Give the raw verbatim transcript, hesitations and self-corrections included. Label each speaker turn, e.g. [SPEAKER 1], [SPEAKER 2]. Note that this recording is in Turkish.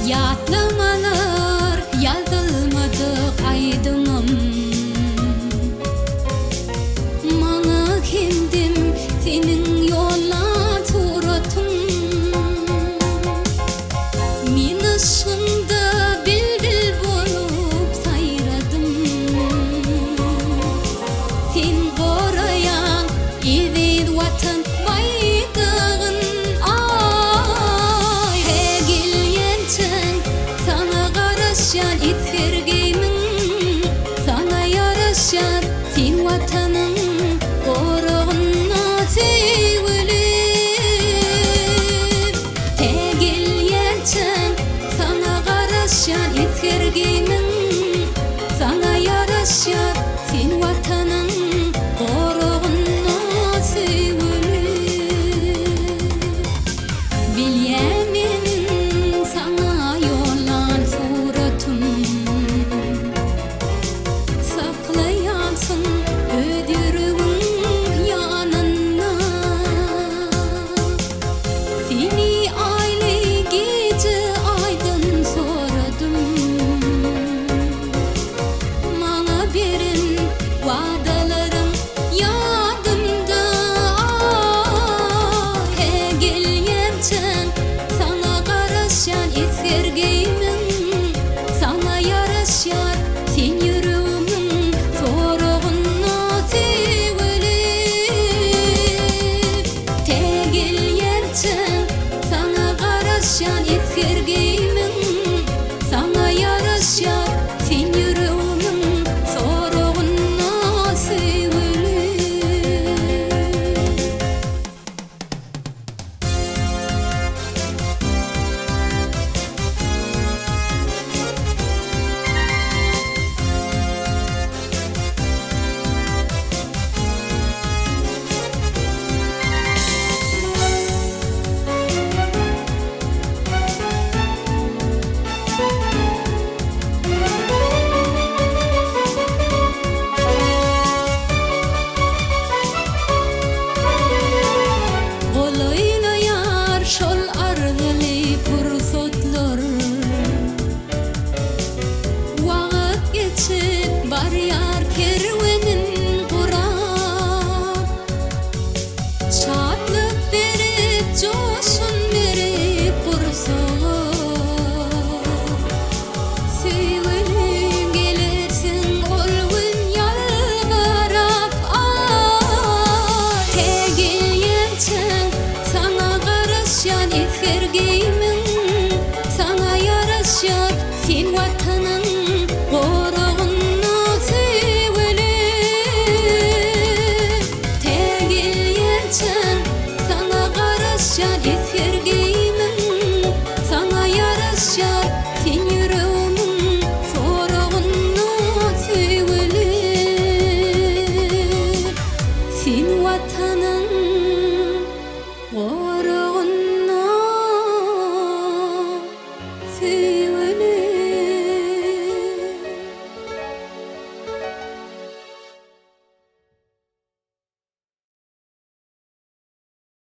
[SPEAKER 1] Yatlamalar yazılmadı aydınım. Mana kendim senin yolla suratın. Meni şunda bilbil bolup sayradım. Sen gorayan izid vatan baydığın. Ay he gelyençen sana garaşan etsergeymin. Sana yaraşar sen vatanın gorağına sevilip. He gelyençen sana garaşan etsergeymin. Sana yaraşar sen vatanın gorağına sevilip. Bilyemin sana yollan suratım. Saklayansın ödürüğün yanına. Seni aile gece aydın soradım. Bana verin vadalarım yadımda. He gelyençen sana garaşan etsergeymin. Sana yaraşar sen yüreğimin sorağına sevilip. Te gelyençen sana garaşan etsergeymin. Sana yaraşar sen yüreğimin sorağına sevilip. Qolayla yar şol arzuli fursatlar. Vaqt geçip bar yar kervenin qurab. Şadlık berip coşun berip qursağa. Sevilim gelirsin olgun yalvarap. Ay he gelyençen sana garaşan etsergeymin. Sana yaraşar sen vatanın gorağına sevilip. Te gelyençen sana garaşan etsergeymin. Sana yaraşar sen yüreğimin sorağına sevilip. Sen vatanın gorağına sevilip.